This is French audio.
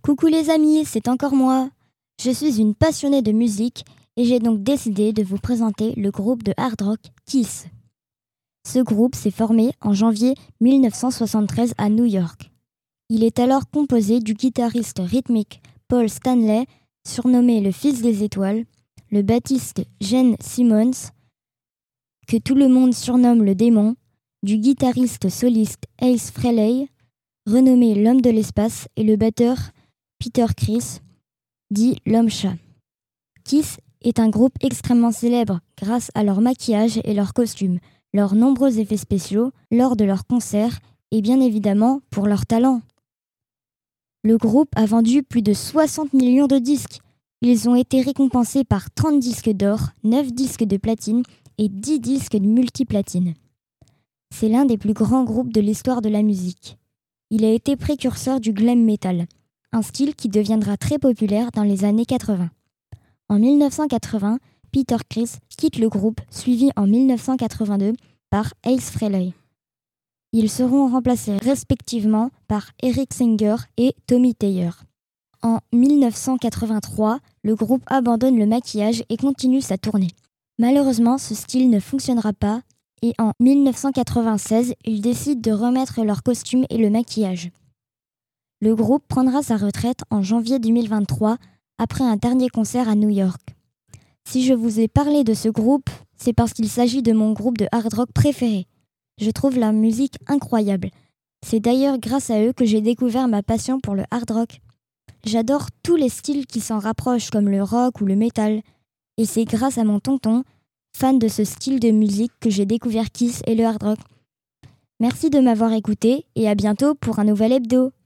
Coucou les amis, c'est encore moi. Je suis une passionnée de musique et j'ai donc décidé de vous présenter le groupe de hard rock Kiss. Ce groupe s'est formé en janvier 1973 à New York. Il est alors composé du guitariste rythmique Paul Stanley, surnommé le Fils des Étoiles, le bassiste Gene Simmons, que tout le monde surnomme le démon, du guitariste soliste Ace Frehley, renommé l'homme de l'espace, et le batteur Peter Criss, dit l'homme-chat. Kiss est un groupe extrêmement célèbre grâce à leur maquillage et leurs costumes, leurs nombreux effets spéciaux lors de leurs concerts et bien évidemment pour leur talent. Le groupe a vendu plus de 60 millions de disques. Ils ont été récompensés par 30 disques d'or, 9 disques de platine et 10 disques de multiplatine. C'est l'un des plus grands groupes de l'histoire de la musique. Il a été précurseur du glam metal, un style qui deviendra très populaire dans les années 80. En 1980, Peter Criss quitte le groupe, suivi en 1982 par Ace Frehley. Ils seront remplacés respectivement par Eric Singer et Tommy Thayer. En 1983, le groupe abandonne le maquillage et continue sa tournée. Malheureusement, ce style ne fonctionnera pas et en 1996, ils décident de remettre leurs costumes et le maquillage. Le groupe prendra sa retraite en janvier 2023 après un dernier concert à New York. Si je vous ai parlé de ce groupe, c'est parce qu'il s'agit de mon groupe de hard rock préféré. Je trouve la musique incroyable. C'est d'ailleurs grâce à eux que j'ai découvert ma passion pour le hard rock. J'adore tous les styles qui s'en rapprochent comme le rock ou le metal. Et c'est grâce à mon tonton, fan de ce style de musique, que j'ai découvert Kiss et le hard rock. Merci de m'avoir écouté et à bientôt pour un nouvel hebdo.